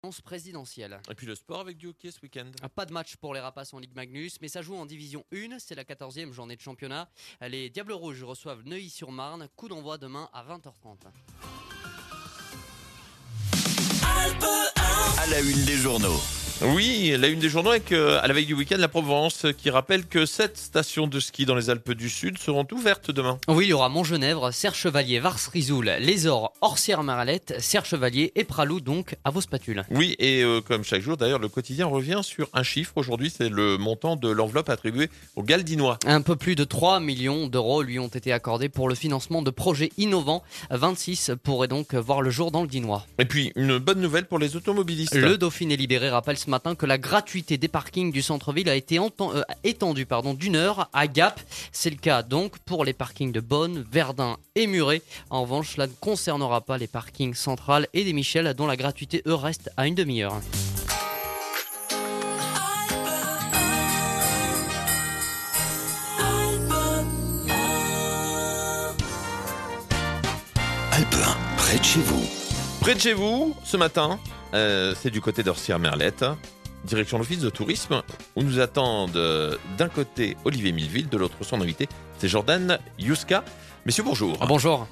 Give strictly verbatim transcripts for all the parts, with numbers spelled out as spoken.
Présidentielle. Et puis le sport avec du hockey ce week-end. Pas de match pour les Rapaces en Ligue Magnus, mais ça joue en Division un, c'est la quatorzième journée de championnat. Les Diables Rouges reçoivent Neuilly-sur-Marne, coup d'envoi demain à vingt heures trente. À la une des journaux. Oui, la une des journaux avec, euh, à la veille du week-end, la Provence qui rappelle que sept stations de ski dans les Alpes du Sud seront ouvertes demain. Oui, il y aura Montgenèvre, Serre-Chevalier, Vars-Risoul, Les Ors, Orsières-Maralette, Serre-Chevalier et Pralou, donc à vos spatules. Oui, et euh, comme chaque jour, d'ailleurs, le quotidien revient sur un chiffre. Aujourd'hui, c'est le montant de l'enveloppe attribuée aux Galdinois. Un peu plus de trois millions d'euros lui ont été accordés pour le financement de projets innovants. vingt-six pourraient donc voir le jour dans le Dinois. Et puis, une bonne nouvelle pour les automobilistes. Le Dauphiné Libéré rappelle ce matin que la gratuité des parkings du centre-ville a été enten- euh, étendue pardon, d'une heure à Gap. C'est le cas donc pour les parkings de Bonne, Verdun et Muret. En revanche, cela ne concernera pas les parkings centrales et des Michel, dont la gratuité eux reste à une demi-heure. Alpe un, près de chez vous. Près de chez vous, ce matin, euh, c'est du côté d'Orsières-Merlette, direction l'office de tourisme, où nous attendent euh, d'un côté Olivier Milleville, de l'autre son invité, c'est Jordan Youska. Messieurs, bonjour. Ah, bonjour.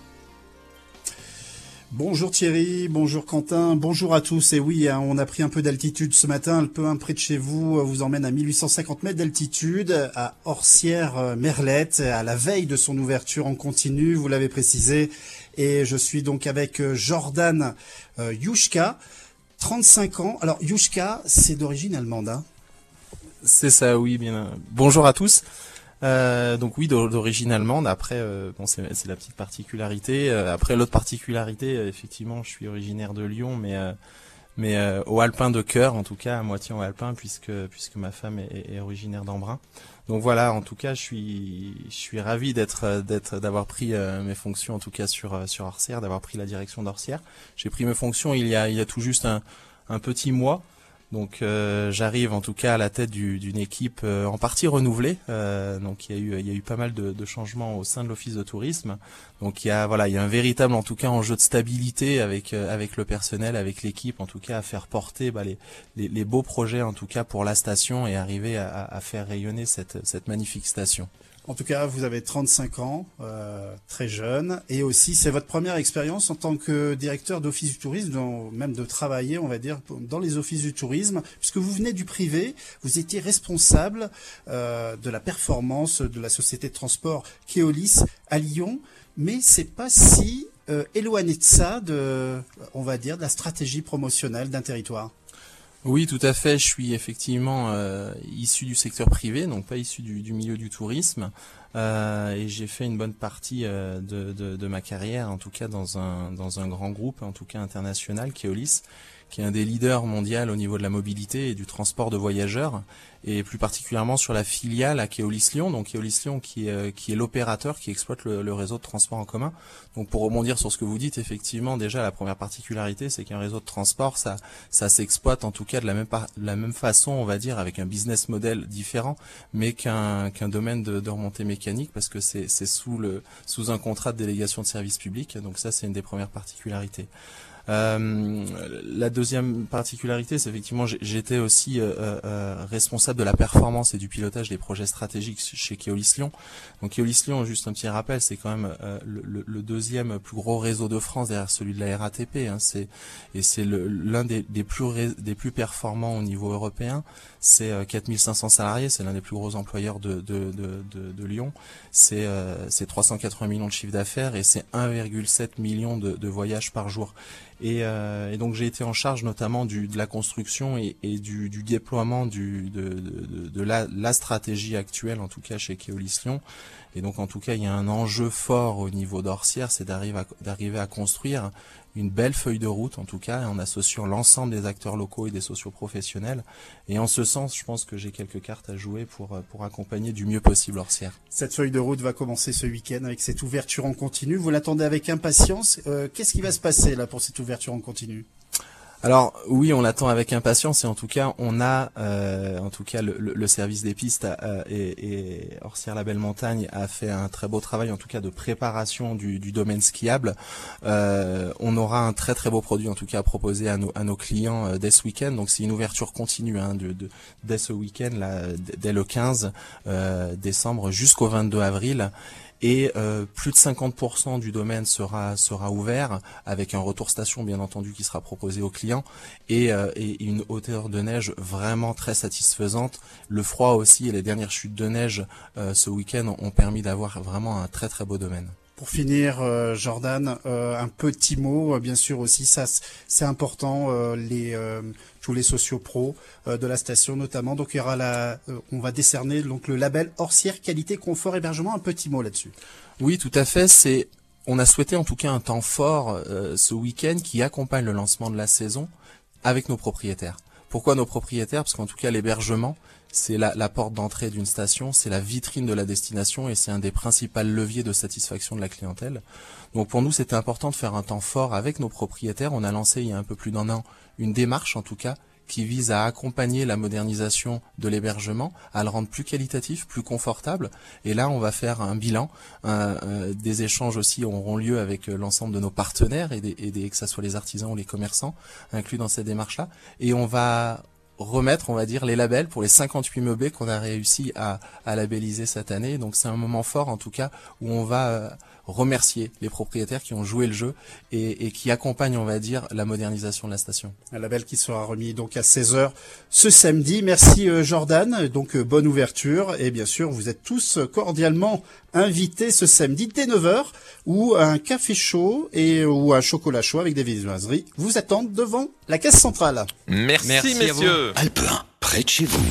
Bonjour Thierry, bonjour Quentin, bonjour à tous. Et oui, hein, on a pris un peu d'altitude ce matin. Le peu un près de chez vous vous emmène à mille huit cent cinquante mètres d'altitude, à Orsières-Merlette, à la veille de son ouverture en continu, vous l'avez précisé. Et je suis donc avec Jordan euh, Youska, trente-cinq ans. Alors Youska, c'est d'origine allemande, hein ? C'est ça, oui, bien. Bonjour à tous. Euh, donc oui, d'origine allemande. Après, euh, bon, c'est, c'est la petite particularité. Euh, après, l'autre particularité, euh, effectivement, je suis originaire de Lyon, mais euh, mais euh, au alpin de cœur, en tout cas, à moitié au alpin, puisque puisque ma femme est, est originaire d'Embrun. Donc voilà, en tout cas, je suis je suis ravi d'être d'être d'avoir pris euh, mes fonctions, en tout cas sur sur Orsières, d'avoir pris la direction d'Orsières. J'ai pris mes fonctions il y a il y a tout juste un un petit mois. Donc euh, j'arrive en tout cas à la tête du, d'une équipe euh, en partie renouvelée. Euh, donc il y a eu il y a eu pas mal de, de changements au sein de l'office de tourisme. Donc il y a voilà il y a un véritable en tout cas enjeu de stabilité avec euh, avec le personnel, avec l'équipe en tout cas à faire porter bah, les, les les beaux projets en tout cas pour la station et arriver à, à faire rayonner cette cette magnifique station. En tout cas, vous avez trente-cinq ans, euh, très jeune, et aussi c'est votre première expérience en tant que directeur d'office du tourisme, dans, même de travailler, on va dire, dans les offices du tourisme, puisque vous venez du privé, vous étiez responsable euh, de la performance de la société de transport Keolis à Lyon, mais c'est pas si euh, éloigné de ça, de, on va dire, de la stratégie promotionnelle d'un territoire. Oui, tout à fait. Je suis effectivement euh, issu du secteur privé, donc pas issu du, du milieu du tourisme, euh, et j'ai fait une bonne partie euh, de, de, de ma carrière, en tout cas dans un dans un grand groupe, en tout cas international, Keolis, qui est un des leaders mondiaux au niveau de la mobilité et du transport de voyageurs, et plus particulièrement sur la filiale à Keolis Lyon, donc Keolis Lyon qui est, qui est l'opérateur qui exploite le, le réseau de transport en commun. Donc pour rebondir sur ce que vous dites, effectivement, déjà la première particularité, c'est qu'un réseau de transport, ça, ça s'exploite en tout cas de la même, par, de la même façon, on va dire, avec un business model différent, mais qu'un, qu'un domaine de, de remontée mécanique, parce que c'est, c'est sous le, sous un contrat de délégation de service public. Donc ça, c'est une des premières particularités. Euh, la deuxième particularité, c'est effectivement j'étais aussi euh, euh, responsable de la performance et du pilotage des projets stratégiques chez Keolis Lyon. Donc Keolis Lyon, juste un petit rappel, c'est quand même euh, le, le deuxième plus gros réseau de France derrière celui de la R A T P. Hein, c'est, et c'est le, l'un des, des plus ré, des plus performants au niveau européen. C'est euh, quatre mille cinq cents salariés, c'est l'un des plus gros employeurs de, de, de, de, de Lyon. C'est, euh, c'est trois cent quatre-vingts millions de chiffre d'affaires et c'est un virgule sept million de, de voyages par jour. Et, euh, et donc j'ai été en charge notamment du, de la construction et, et du, du déploiement du, de, de, de la, la stratégie actuelle, en tout cas chez Keolis Lyon. Et donc en tout cas il y a un enjeu fort au niveau d'Orsières, c'est d'arriver à, d'arriver à construire une belle feuille de route en tout cas, en associant l'ensemble des acteurs locaux et des socioprofessionnels. Et en ce sens, je pense que j'ai quelques cartes à jouer pour, pour accompagner du mieux possible Orsières. Cette feuille de route va commencer ce week-end avec cette ouverture en continu. Vous l'attendez avec impatience. Euh, qu'est-ce qui va se passer là pour cette ouverture en continu ? Alors oui, on l'attend avec impatience et en tout cas on a, euh, en tout cas le, le, le service des pistes euh, et, et Orsières la Belle Montagne a fait un très beau travail en tout cas de préparation du, du domaine skiable. Euh, on aura un très très beau produit en tout cas à proposer à nos, à nos clients euh, dès ce week-end. Donc c'est une ouverture continue hein, de, de, dès ce week-end là, dès le quinze euh, décembre jusqu'au vingt-deux avril. Et euh, plus de cinquante pour cent du domaine sera sera ouvert avec un retour station bien entendu qui sera proposé aux clients et, euh, et une hauteur de neige vraiment très satisfaisante. Le froid aussi et les dernières chutes de neige euh, ce week-end ont permis d'avoir vraiment un très très beau domaine. Pour finir, euh, Jordan, euh, un petit mot, euh, bien sûr aussi, ça c'est important, euh, les euh, tous les sociopros euh, de la station notamment. Donc il y aura la, euh, on va décerner donc le label Orsières qualité confort hébergement. Un petit mot là-dessus. Oui, tout à fait. C'est, on a souhaité en tout cas un temps fort euh, ce week-end qui accompagne le lancement de la saison avec nos propriétaires. Pourquoi nos propriétaires? Parce qu'en tout cas l'hébergement, c'est la, la porte d'entrée d'une station, c'est la vitrine de la destination et c'est un des principaux leviers de satisfaction de la clientèle. Donc pour nous, c'était important de faire un temps fort avec nos propriétaires. On a lancé il y a un peu plus d'un an une démarche en tout cas qui vise à accompagner la modernisation de l'hébergement, à le rendre plus qualitatif, plus confortable. Et là, on va faire un bilan. Un, un, des échanges aussi auront lieu avec l'ensemble de nos partenaires, et, des, et des, que ce soit les artisans ou les commerçants, inclus dans cette démarche-là. Et on va remettre, on va dire, les labels pour les cinquante-huit meublés qu'on a réussi à, à labelliser cette année. Donc c'est un moment fort, en tout cas, où on va euh, remercier les propriétaires qui ont joué le jeu et, et qui accompagnent, on va dire, la modernisation de la station. Un label qui sera remis donc à seize heures ce samedi. Merci euh, Jordan, donc euh, bonne ouverture. Et bien sûr, vous êtes tous cordialement invités ce samedi dès neuf heures où un café chaud et ou un chocolat chaud avec des viennoiseries vous attendent devant la caisse centrale. Merci, Merci messieurs. Alpe un, près de chez vous.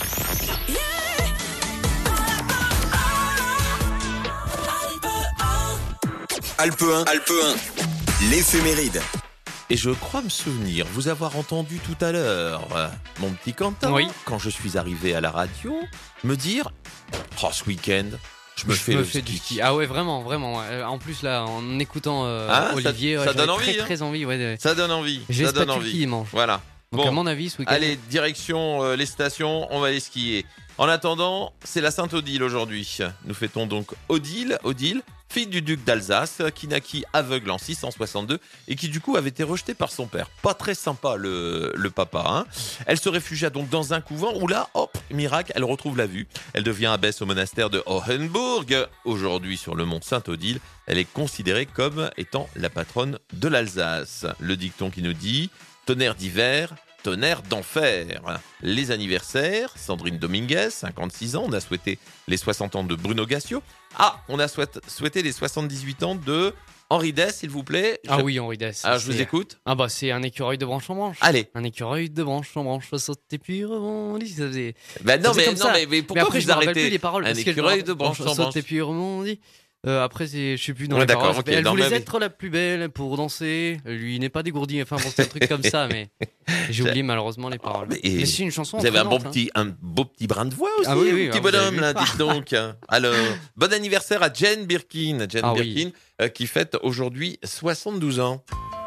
Alpe un, Alpe un, l'éphéméride. Et je crois me souvenir vous avoir entendu tout à l'heure, euh, mon petit Quentin, Oui. quand je suis arrivé à la radio, me dire « Oh, ce week-end, je me Je fais me le fais ski. du ski. Ah ouais, vraiment, vraiment. Euh, En plus là, en écoutant euh, Ah, ça- Olivier, ça ouais, donne j'avais envie, très hein. très envie. Ouais, de- Ça donne envie, J'ai ça ce donne statut qui envie. dimanche. Voilà. Donc Bon. à mon avis, ce week-end. Allez, direction euh, les stations, on va aller skier. En attendant, c'est la Sainte-Odile aujourd'hui. Nous fêtons donc Odile, Odile, fille du duc d'Alsace, qui naquit aveugle en six cent soixante-deux et qui du coup avait été rejetée par son père. Pas très sympa le, le papa. Hein. Elle se réfugia donc dans un couvent où là, hop, miracle, elle retrouve la vue. Elle devient abbesse au monastère de Hohenburg. Aujourd'hui sur le mont Sainte-Odile, elle est considérée comme étant la patronne de l'Alsace. Le dicton qui nous dit « Tonnerre d'hiver ». Tonnerre d'enfer. Les anniversaires, Sandrine Dominguez, cinquante-six ans, on a souhaité les soixante ans de Bruno Gassio. Ah, on a souhaité, souhaité les soixante-dix-huit ans de Henri Dess, s'il vous plaît. Ah Je- oui, Henri Dess. Ah, je vous c'est- écoute. Ah bah c'est un écureuil de branche en branche. Allez. Un écureuil de branche en branche, saute et puis rebondit. Ça faisait. Ben non, Ça faisait mais, comme non ça. mais, mais pourquoi Mais après, vous je me rappelle arrêtez plus les paroles. Un parce que je me écureuil rappelle- de branche en Saute branche. et puis rebondit. Euh, après, c'est, je sais plus dans Ouais, les d'accord, paroles. ok, Elle dans voulait ma vie. être la plus belle pour danser. Lui n'est pas dégourdi. Enfin, bon, c'était un truc comme ça, mais j'ai oublié malheureusement les paroles. mais- Mais c'est une chanson. Vous avez un bon, entraînante, hein. petit, un beau petit brin de voix aussi, Ah oui, un oui, petit ah, vous avez bonhomme, vu. là, dites donc. Alors, bon anniversaire à Jane Birkin. Jane Ah oui. Birkin, euh, qui fête aujourd'hui soixante-douze ans.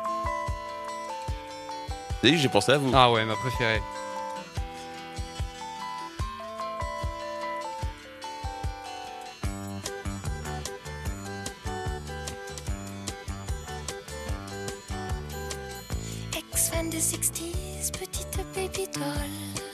Vous avez vu, j'ai pensé à vous. Ah ouais, ma préférée. Ex-fan des sixties, petite baby doll.